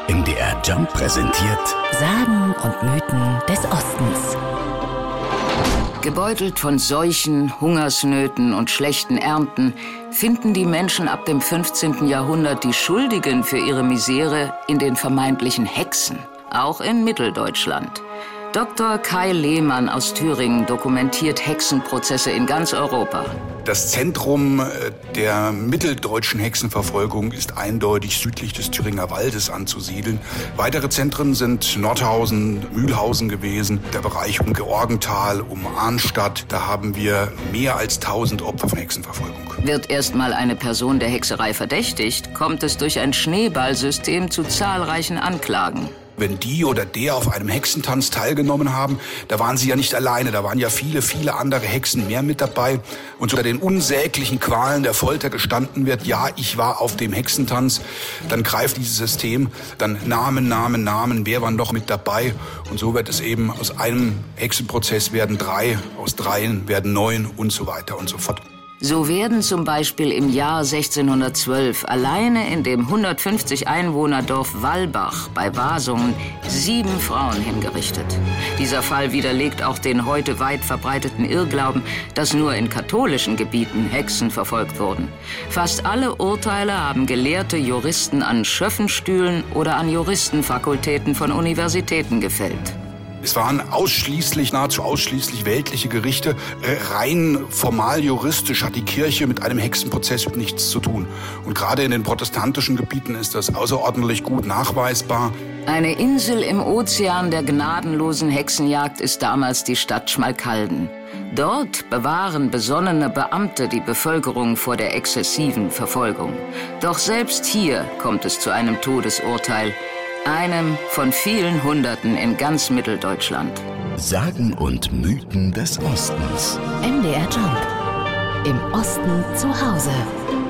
MDR Jump präsentiert Sagen und Mythen des Ostens. Gebeutelt von Seuchen, Hungersnöten und schlechten Ernten finden die Menschen ab dem 15. Jahrhundert die Schuldigen für ihre Misere in den vermeintlichen Hexen, auch in Mitteldeutschland. Dr. Kai Lehmann aus Thüringen dokumentiert Hexenprozesse in ganz Europa. Das Zentrum der mitteldeutschen Hexenverfolgung ist eindeutig südlich des Thüringer Waldes anzusiedeln. Weitere Zentren sind Nordhausen, Mühlhausen gewesen, der Bereich um Georgenthal, um Arnstadt. Da haben wir mehr als 1000 Opfer von Hexenverfolgung. Wird erstmal eine Person der Hexerei verdächtigt, kommt es durch ein Schneeballsystem zu zahlreichen Anklagen. Wenn die oder der auf einem Hexentanz teilgenommen haben, da waren sie ja nicht alleine, da waren ja viele, viele andere Hexen mehr mit dabei. Und unter den unsäglichen Qualen der Folter gestanden wird, ja, ich war auf dem Hexentanz, dann greift dieses System, dann Namen, wer war noch mit dabei? Und so wird es eben aus einem Hexenprozess werden 3, aus 3 werden 9 und so weiter und so fort. So werden zum Beispiel im Jahr 1612 alleine in dem 150 Einwohnerdorf Wallbach bei Wasungen 7 Frauen hingerichtet. Dieser Fall widerlegt auch den heute weit verbreiteten Irrglauben, dass nur in katholischen Gebieten Hexen verfolgt wurden. Fast alle Urteile haben gelehrte Juristen an Schöffenstühlen oder an Juristenfakultäten von Universitäten gefällt. Es waren nahezu ausschließlich weltliche Gerichte. Rein formal juristisch hat die Kirche mit einem Hexenprozess nichts zu tun. Und gerade in den protestantischen Gebieten ist das außerordentlich gut nachweisbar. Eine Insel im Ozean der gnadenlosen Hexenjagd ist damals die Stadt Schmalkalden. Dort bewahren besonnene Beamte die Bevölkerung vor der exzessiven Verfolgung. Doch selbst hier kommt es zu einem Todesurteil. Einem von vielen Hunderten in ganz Mitteldeutschland. Sagen und Mythen des Ostens. MDR Jump. Im Osten zu Hause.